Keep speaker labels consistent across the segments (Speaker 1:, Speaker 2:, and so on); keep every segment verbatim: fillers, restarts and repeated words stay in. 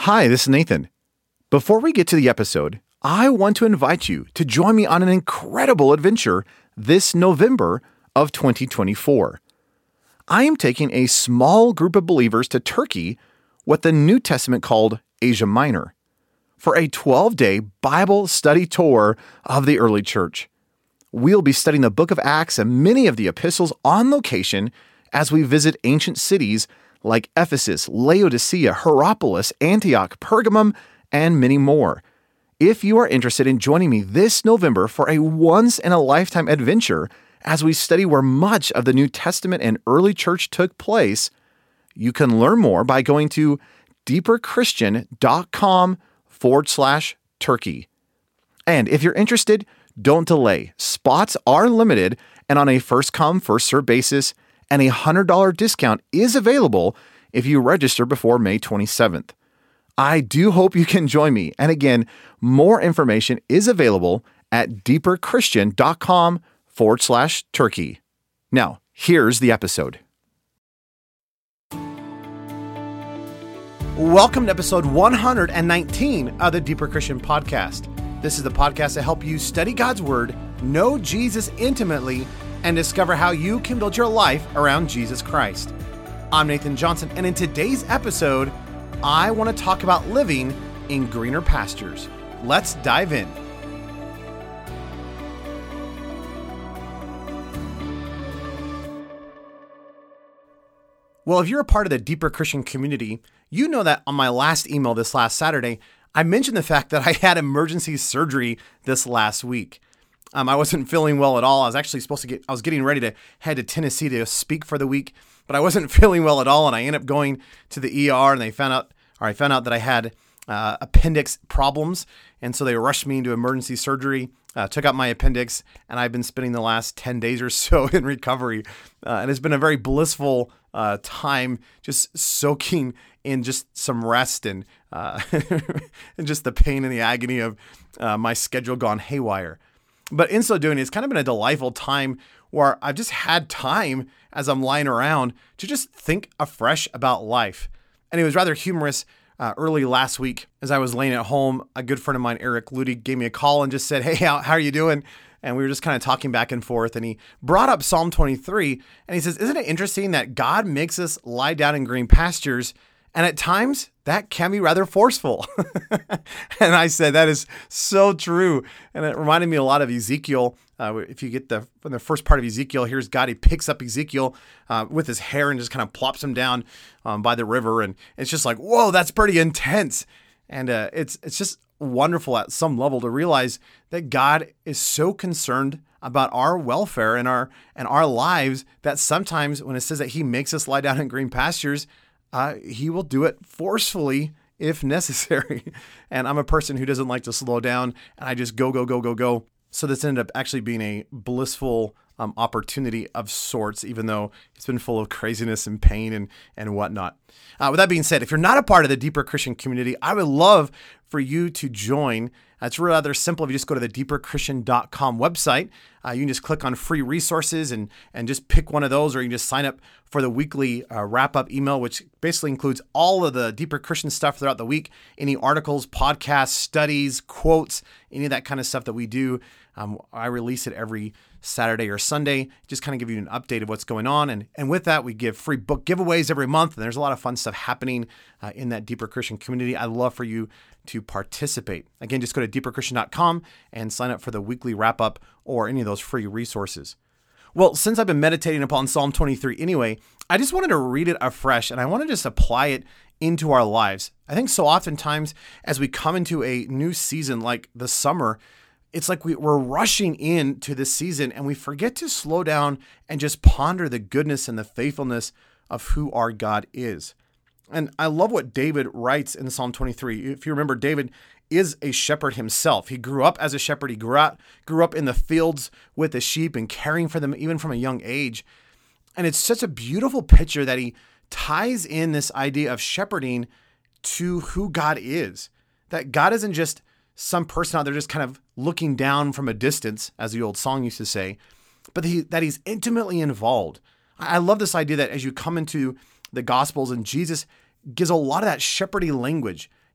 Speaker 1: Hi, this is Nathan. Before we get to the episode, I want to invite you to join me on an incredible adventure this November of twenty twenty-four. I am taking a small group of believers to Turkey, what the New Testament called Asia Minor, for a twelve-day Bible study tour of the early church. We'll be studying the book of Acts and many of the epistles on location as we visit ancient cities like Ephesus, Laodicea, Hierapolis, Antioch, Pergamum, and many more. If you are interested in joining me this November for a once-in-a-lifetime adventure as we study where much of the New Testament and early church took place, you can learn more by going to deeperchristian.com forward slash Turkey. And if you're interested, don't delay. Spots are limited and on a first-come, first-served basis, and a one hundred dollars discount is available if you register before May twenty-seventh. I do hope you can join me. And again, more information is available at deeperchristian.com forward slash Turkey. Now, here's the episode. Welcome to episode one hundred nineteen of the Deeper Christian Podcast. This is the podcast that helps you study God's Word, know Jesus intimately, and discover how you can build your life around Jesus Christ. I'm Nathan Johnson, and in today's episode, I want to talk about living in greener pastures. Let's dive in. Well, if you're a part of the Deeper Christian community, you know that on my last email this last Saturday, I mentioned the fact that I had emergency surgery this last week. Um, I wasn't feeling well at all. I was actually supposed to get, I was getting ready to head to Tennessee to speak for the week, but I wasn't feeling well at all. And I ended up going to the E R and they found out, or I found out that I had uh, appendix problems. And so they rushed me into emergency surgery, uh, took out my appendix, and I've been spending the last ten days or so in recovery. Uh, and it's been a very blissful uh, time just soaking in just some rest and, uh, and just the pain and the agony of uh, my schedule gone haywire. But in so doing, it's kind of been a delightful time where I've just had time as I'm lying around to just think afresh about life. And it was rather humorous. Uh, early last week, as I was laying at home, a good friend of mine, Eric Ludy, gave me a call and just said, "Hey, how, how are you doing?" And we were just kind of talking back and forth. And he brought up Psalm twenty-three. And he says, "Isn't it interesting that God makes us lie down in green pastures? And at times that can be rather forceful." And I said, that is so true. And it reminded me a lot of Ezekiel. Uh, if you get the, from the first part of Ezekiel, here's God, he picks up Ezekiel uh, with his hair and just kind of plops him down um, by the river. And it's just like, whoa, that's pretty intense. And uh, it's, it's just wonderful at some level to realize that God is so concerned about our welfare and our, and our lives that sometimes when it says that he makes us lie down in green pastures, Uh, he will do it forcefully if necessary. And I'm a person who doesn't like to slow down and I just go, go, go, go, go. So this ended up actually being a blissful um, opportunity of sorts, even though it's been full of craziness and pain and, and whatnot. Uh, with that being said, if you're not a part of the Deeper Christian community, I would love for you to join. Uh, it's rather simple. If you just go to the deeper christian dot com website, uh, you can just click on free resources and, and just pick one of those, or you can just sign up for the weekly uh, wrap-up email, which basically includes all of the Deeper Christian stuff throughout the week, any articles, podcasts, studies, quotes, any of that kind of stuff that we do. Um, I release it every Saturday or Sunday, just kind of give you an update of what's going on. And, and with that, we give free book giveaways every month. And there's a lot of fun stuff happening uh, in that Deeper Christian community. I'd love for you to participate. Again, just go to deeper christian dot com and sign up for the weekly wrap up or any of those free resources. Well, since I've been meditating upon Psalm twenty-three anyway, I just wanted to read it afresh and I want to just apply it into our lives. I think so oftentimes as we come into a new season like the summer, it's like we, we're rushing into this season and we forget to slow down and just ponder the goodness and the faithfulness of who our God is. And I love what David writes in Psalm twenty-three. If you remember, David is a shepherd himself. He grew up as a shepherd. He grew up, grew up in the fields with the sheep and caring for them even from a young age. And it's such a beautiful picture that he ties in this idea of shepherding to who God is. That God isn't just some person out there just kind of looking down from a distance, as the old song used to say, but he, that he's intimately involved. I love this idea that as you come into the Gospels and Jesus gives a lot of that shepherdy language.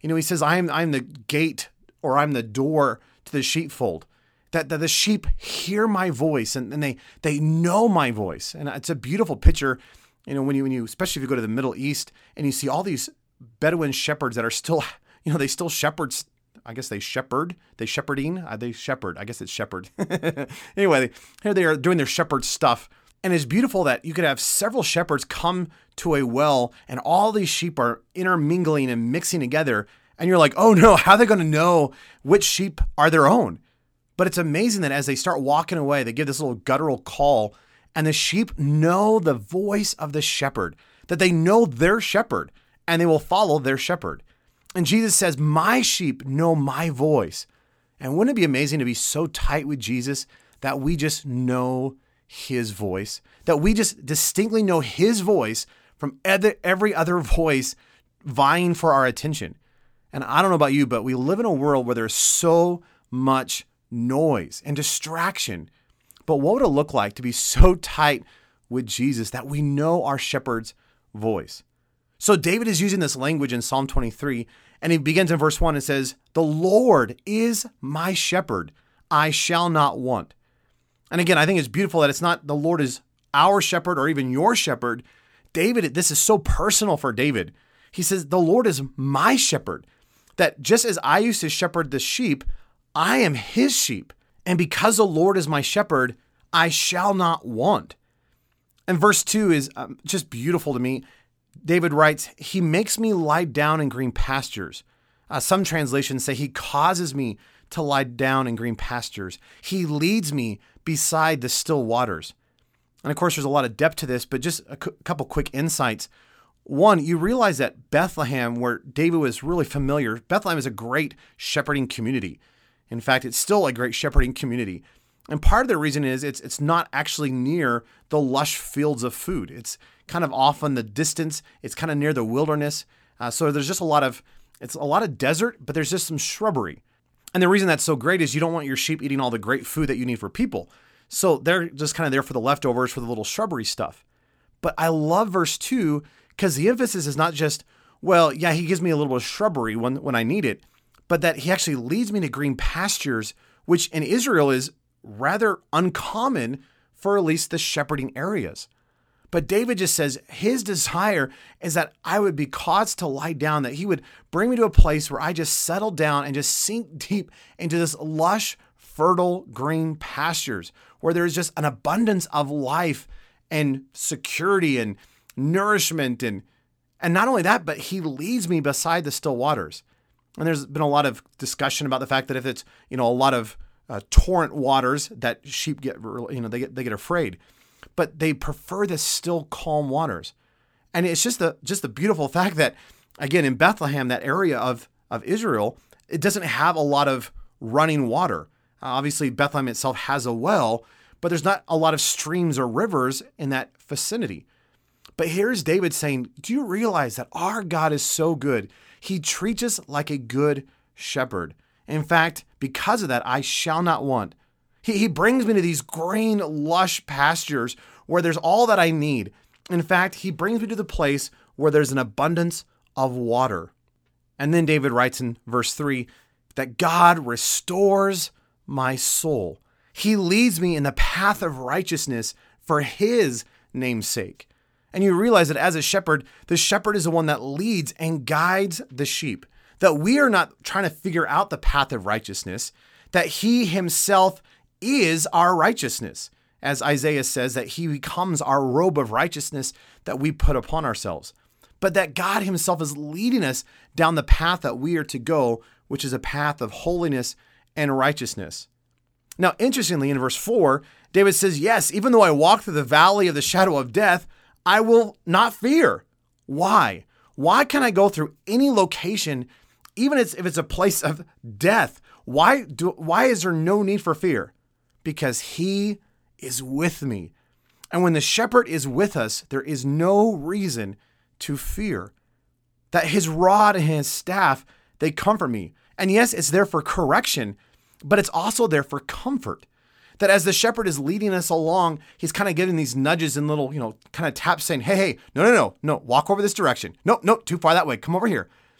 Speaker 1: You know, he says, I'm, I'm the gate, or I'm the door to the sheepfold. That, that the sheep hear my voice and, and they they know my voice. And it's a beautiful picture, you know, when you, when you, especially if you go to the Middle East and you see all these Bedouin shepherds that are still, you know, they still shepherds. I guess they shepherd, they shepherding, uh, they shepherd. I guess it's shepherd. Anyway, here they are doing their shepherd stuff. And it's beautiful that you could have several shepherds come to a well and all these sheep are intermingling and mixing together. And you're like, oh no, how are they going to know which sheep are their own? But it's amazing that as they start walking away, they give this little guttural call and the sheep know the voice of the shepherd, that they know their shepherd and they will follow their shepherd. And Jesus says, my sheep know my voice. And wouldn't it be amazing to be so tight with Jesus that we just know his voice, that we just distinctly know his voice from every other voice vying for our attention? And I don't know about you, but we live in a world where there's so much noise and distraction. But what would it look like to be so tight with Jesus that we know our shepherd's voice? So David is using this language in Psalm twenty-three, and he begins in verse one and says, the Lord is my shepherd, I shall not want. And again, I think it's beautiful that it's not the Lord is our shepherd or even your shepherd. David, this is so personal for David. He says, the Lord is my shepherd, that just as I used to shepherd the sheep, I am his sheep. And because the Lord is my shepherd, I shall not want. And verse two is um, just beautiful to me. David writes, he makes me lie down in green pastures. Uh, some translations say he causes me to lie down in green pastures. He leads me beside the still waters. And of course, there's a lot of depth to this, but just a cu- couple quick insights. One, you realize that Bethlehem, where David was really familiar, Bethlehem is a great shepherding community. In fact, it's still a great shepherding community. And part of the reason is it's it's not actually near the lush fields of food. It's kind of off in the distance. It's kind of near the wilderness. Uh, so there's just a lot of, it's a lot of desert, but there's just some shrubbery. And the reason that's so great is you don't want your sheep eating all the great food that you need for people. So they're just kind of there for the leftovers, for the little shrubbery stuff. But I love verse two because the emphasis is not just, well, yeah, he gives me a little bit of shrubbery when, when I need it, but that he actually leads me to green pastures, which in Israel is rather uncommon for at least the shepherding areas. But David just says his desire is that I would be caused to lie down, that he would bring me to a place where I just settle down and just sink deep into this lush, fertile green pastures where there's just an abundance of life and security and nourishment. And, and not only that, but he leads me beside the still waters. And there's been a lot of discussion about the fact that if it's, you know, a lot of uh, torrent waters that sheep get, you know, they get, they get afraid, but they prefer the still calm waters. And it's just the, just the beautiful fact that, again, in Bethlehem, that area of, of Israel, it doesn't have a lot of running water. Uh, obviously, Bethlehem itself has a well, but there's not a lot of streams or rivers in that vicinity. But here's David saying, do you realize that our God is so good? He treats us like a good shepherd. In fact, because of that, I shall not want. He, he brings me to these green, lush pastures where there's all that I need. In fact, he brings me to the place where there's an abundance of water. And then David writes in verse three that God restores my soul. He leads me in the path of righteousness for his name's sake. And you realize that as a shepherd, the shepherd is the one that leads and guides the sheep. That we are not trying to figure out the path of righteousness, that he himself is our righteousness. As Isaiah says, that he becomes our robe of righteousness that we put upon ourselves. But that God himself is leading us down the path that we are to go, which is a path of holiness and righteousness. Now, interestingly, in verse four, David says, yes, even though I walk through the valley of the shadow of death, I will not fear. Why? Why can I go through any location, even if it's a place of death? Why do, why is there no need for fear? Because he is with me. And when the shepherd is with us, there is no reason to fear. That his rod and his staff, they comfort me. And yes, it's there for correction, but it's also there for comfort. That as the shepherd is leading us along, he's kind of giving these nudges and little, you know, kind of taps saying, hey, hey, no, no, no, no, walk over this direction. No, no, too far that way. Come over here.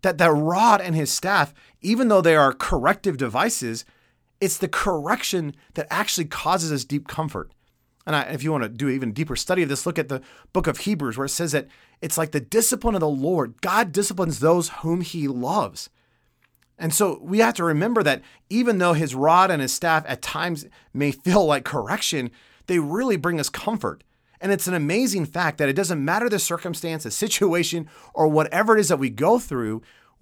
Speaker 1: that the rod and his staff, even though they are corrective devices, it's the correction that actually causes us deep comfort. And I, if you want to do even deeper study of this, look at the book of Hebrews, where it says that it's like the discipline of the Lord. God disciplines those whom he loves. And so we have to remember that even though his rod and his staff at times may feel like correction, they really bring us comfort. And it's an amazing fact that it doesn't matter the circumstance, the situation, or whatever it is that we go through,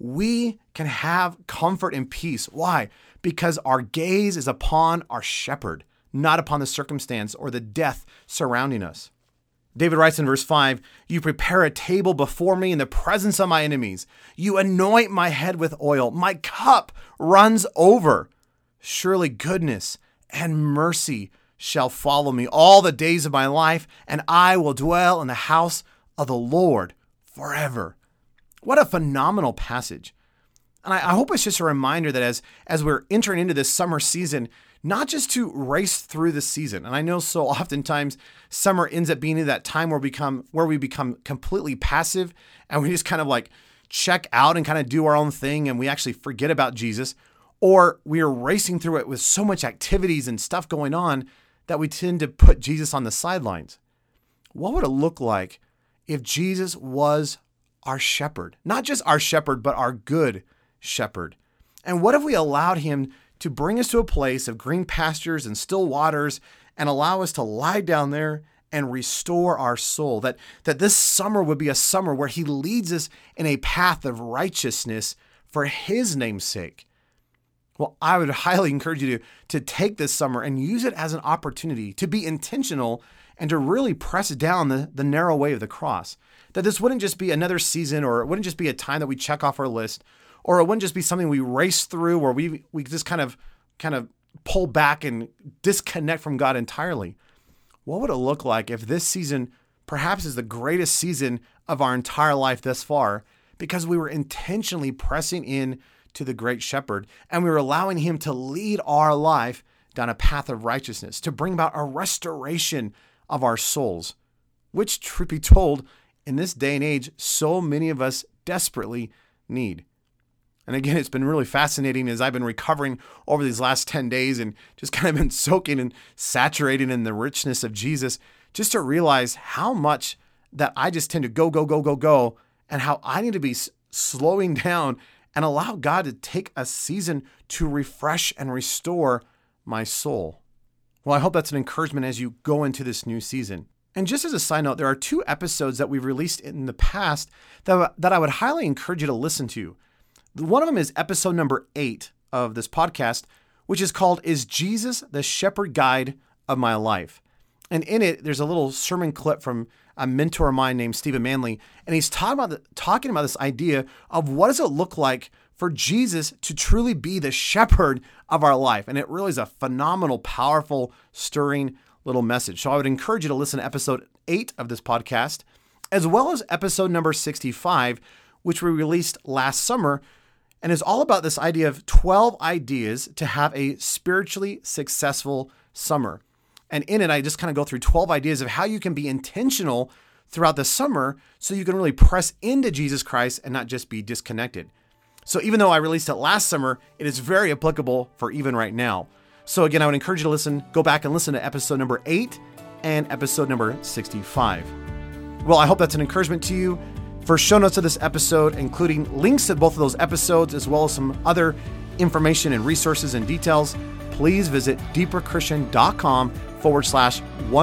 Speaker 1: we can have comfort and peace. Why? Because our gaze is upon our shepherd, not upon the circumstance or the death surrounding us. David writes in verse five, "You prepare a table before me in the presence of my enemies. You anoint my head with oil. My cup runs over. Surely goodness and mercy shall follow me all the days of my life, and I will dwell in the house of the Lord forever." What a phenomenal passage. And I, I hope it's just a reminder that as, as we're entering into this summer season, not just to race through the season. And I know so oftentimes summer ends up being that time where we become, where we become completely passive and we just kind of like check out and kind of do our own thing and we actually forget about Jesus, or we are racing through it with so much activities and stuff going on that we tend to put Jesus on the sidelines. What would it look like if Jesus was our shepherd? Not just our shepherd, but our good shepherd. And what if we allowed him to bring us to a place of green pastures and still waters and allow us to lie down there and restore our soul? That, that this summer would be a summer where he leads us in a path of righteousness for his name's sake. Well, I would highly encourage you to, to take this summer and use it as an opportunity to be intentional and to really press down the, the narrow way of the cross. That this wouldn't just be another season, or it wouldn't just be a time that we check off our list, or it wouldn't just be something we race through where we we just kind of kind of pull back and disconnect from God entirely. What would it look like if this season perhaps is the greatest season of our entire life thus far, because we were intentionally pressing in to the great shepherd and we were allowing him to lead our life down a path of righteousness, to bring about a restoration of our souls, which, truth be told, in this day and age, so many of us desperately need. And again, it's been really fascinating as I've been recovering over these last ten days and just kind of been soaking and saturating in the richness of Jesus, just to realize how much that I just tend to go, go, go, go, go, and how I need to be s- slowing down and allow God to take a season to refresh and restore my soul. Well, I hope that's an encouragement as you go into this new season. And just as a side note, there are two episodes that we've released in the past that, that I would highly encourage you to listen to. One of them is episode number eight of this podcast, which is called, "Is Jesus the Shepherd Guide of My Life?" And in it, there's a little sermon clip from a mentor of mine named Stephen Manley. And he's talking about, the, talking about this idea of what does it look like for Jesus to truly be the shepherd of our life. And it really is a phenomenal, powerful, stirring little message. So I would encourage you to listen to episode eight of this podcast, as well as episode number sixty-five, which we released last summer, and is all about this idea of twelve ideas to have a spiritually successful summer. And in it, I just kind of go through twelve ideas of how you can be intentional throughout the summer so you can really press into Jesus Christ and not just be disconnected. So even though I released it last summer, it is very applicable for even right now. So again, I would encourage you to listen, go back and listen to episode number eight and episode number sixty-five. Well, I hope that's an encouragement to you. For show notes of this episode, including links to both of those episodes, as well as some other information and resources and details, please visit deeperchristian.com forward slash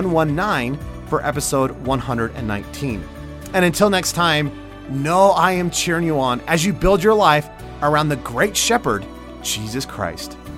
Speaker 1: 119 for episode one hundred nineteen. And until next time, know I am cheering you on as you build your life around the great shepherd, Jesus Christ.